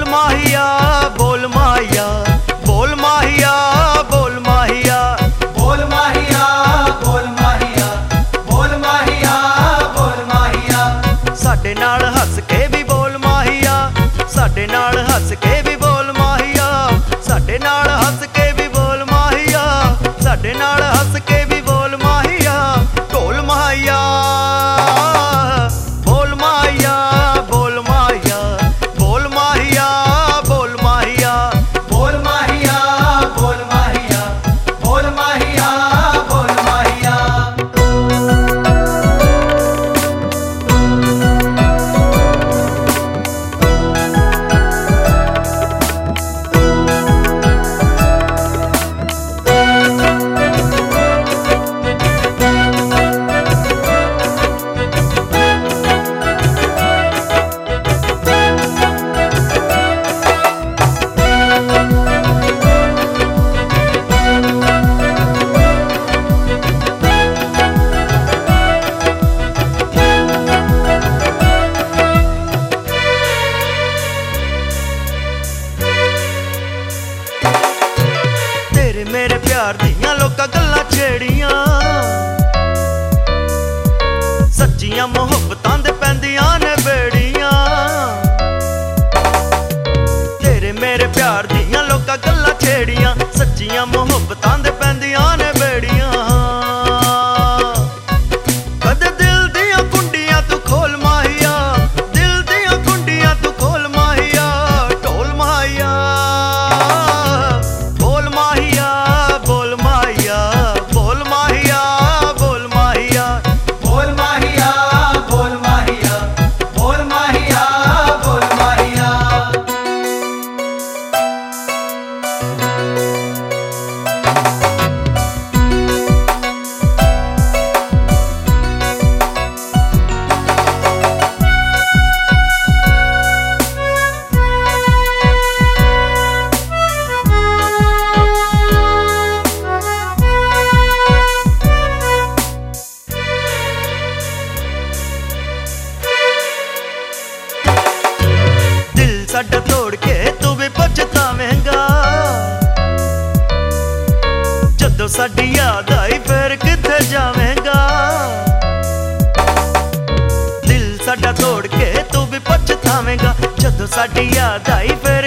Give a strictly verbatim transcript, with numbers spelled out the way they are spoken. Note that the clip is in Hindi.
माहिया बोल माहिया, बोल माहिया बोल माहिया, बोल माहिया बोल माहिया, बोल माहिया बोल माहिया। साडे नाल हस के भी बोल माहिया, साडे नाल हस के भी बोल माहिया, साडे नाल हस के भी बोल माहिया, साडे नाल हस के भी बोल माहिया। ढोल माहिया बोल माहिया, बोल माहिया बोल माहिया, बोल माहिया, बोल माहिया बोल माहिया, बोल माहिया बोल माहिया। तेरे मेरे प्यार दियां लोकां गल्लां छेड़ियां, सच्चियां मोहब्बतां दे पैंदियां ने बेड़ियां। तेरे मेरे प्यार दियां लोकां गल्लां छेड़ियां, सच्चियां मोहब्बतां दे पैंदियां ने बेड़ियां। कदे दिल दियां कुंडियां तू खोल माहिया, दिल दियां कुंडियां तू खोल माहिया। ढोल माहिया बोल माहिया, बोल माहिया बोल माहिया, बोल माहिया, बोल माहिया बोल माहिया, बोल माहिया बोल माहिया। दिल साडा तोड़ के तू भी पछतावेंगा, जदों साडी याद आई फिर किथे जावेंगा। दिल साडा तोड़ के तू भी पछतावेंगा, जदों साडी याद आई फिर